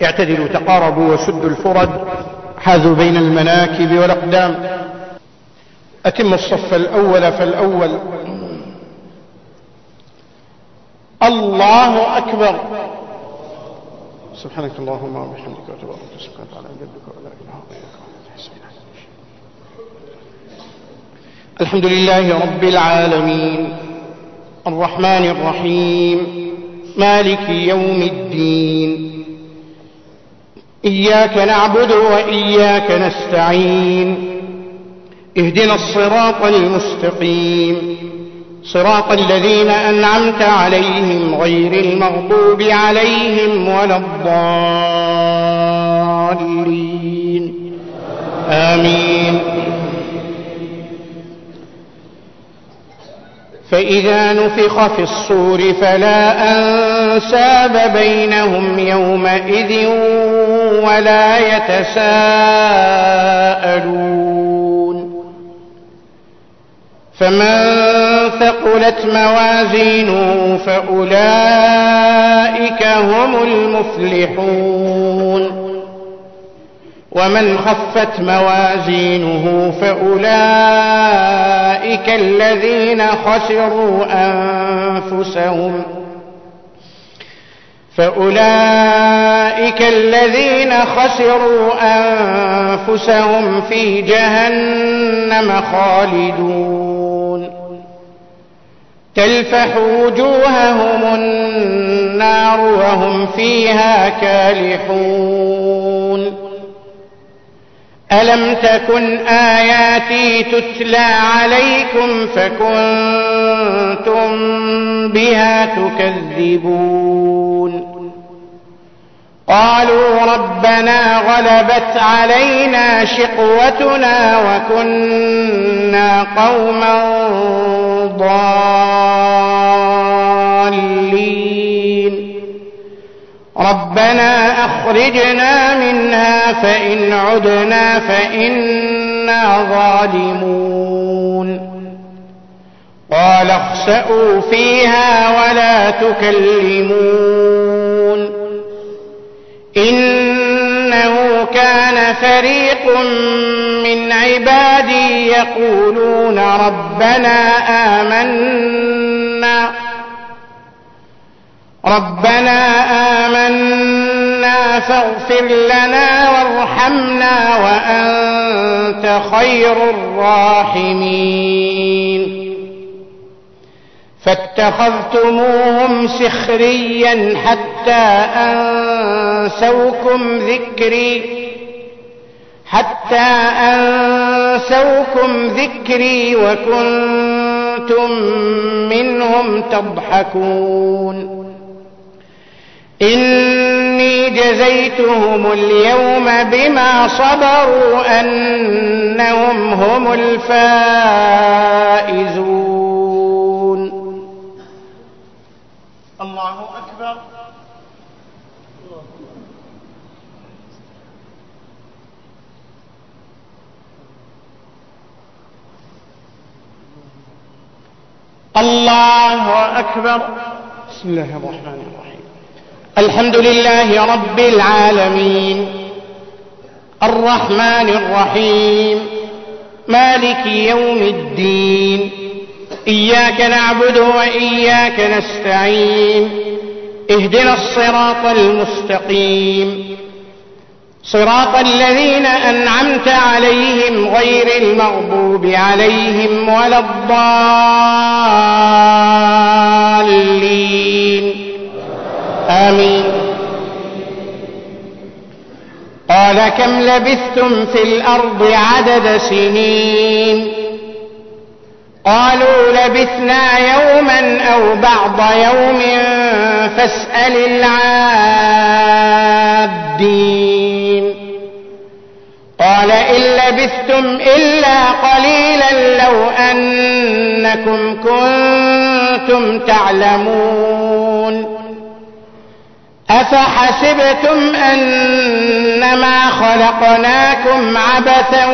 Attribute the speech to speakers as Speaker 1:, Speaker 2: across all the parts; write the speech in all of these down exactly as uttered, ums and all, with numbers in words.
Speaker 1: اعتدلوا تقاربوا وسدوا الفرد، حاذوا بين المناكب والأقدام. أتموا الصف الأول فالأول. الله أكبر. سبحانك اللهم وبحمدك وتبارك اسمك وتعالى جدك ولا إله غيرك. الحمد لله رب العالمين الرحمن الرحيم مالك يوم الدين، إياك نعبد وإياك نستعين، اهدنا الصراط المستقيم، صراط الذين أنعمت عليهم غير المغضوب عليهم ولا الضالين، آمين. فإذا نفخ في الصور فلا أنساب بينهم يومئذ ولا يتساءلون. فمن ثقلت موازينه فأولئك هم المفلحون، ومن خفت موازينه فأولئك الذين خسروا أنفسهم فأولئك الذين خسروا أنفسهم في جهنم خالدون، تلفح وجوههم النار وهم فيها كالحون. ألم تكن آياتي تتلى عليكم فكنتم بها تكذبون؟ قالوا ربنا غلبت علينا شقوتنا وكنا قوما ضالين، ربنا أخرجنا منها فإن عدنا فإنا ظالمون. قال اخسئوا فيها ولا تكلمون. إنه كان فريق من عبادي يقولون ربنا آمنا ربنا آمنا فاغفر لنا وارحمنا وأنت خير الراحمين. فاتخذتموهم سخريا حتى أنسوكم ذكري حتى أنسوكم ذكري وكنتم منهم تضحكون. إني جزيتهم اليوم بما صبروا أنهم هم الفائزون. الله أكبر. الله أكبر. بسم الله الرحمن الرحيم. الحمد لله رب العالمين الرحمن الرحيم مالك يوم الدين، إياك نعبد وإياك نستعين، اهدنا الصراط المستقيم، صراط الذين أنعمت عليهم غير المغضوب عليهم ولا الضالين، آمين. قال كم لبثتم في الأرض عدد سنين؟ قالوا لبثنا يوما أو بعض يوم فاسأل العادين. قال إن لبثتم إلا قليلا لو أنكم كنتم تعلمون. أفحسبتم أنما خلقناكم عبثا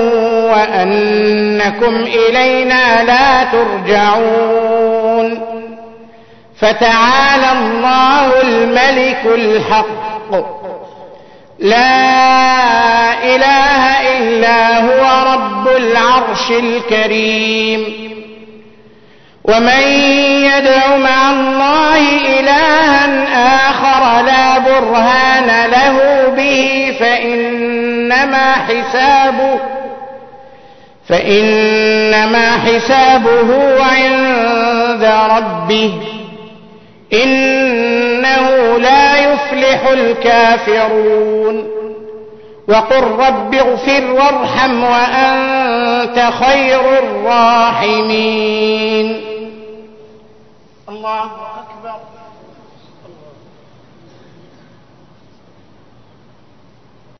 Speaker 1: وأنكم إلينا لا ترجعون؟ فتعالى الله الملك الحق، لا إله إلا هو رب العرش الكريم. ومن يدع مع الله إلها آخر لا برهان له به فإنما حسابه فإنما حسابه عند ربه إنه لا يفلح الكافرون. وقل رب اغفر وارحم وأنت خير الراحمين. الله أكبر.